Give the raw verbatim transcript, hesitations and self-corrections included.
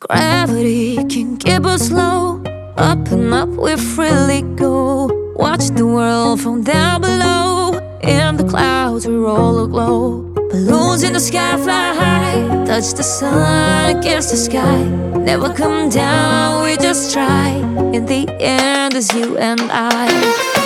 Gravity can keep us low. Up and up we freely go. Watch the world from down below. In the clouds we roll aglow. Balloons in the sky fly high. Touch the sun against the sky. Never come down, we just try. In the end it's you and I.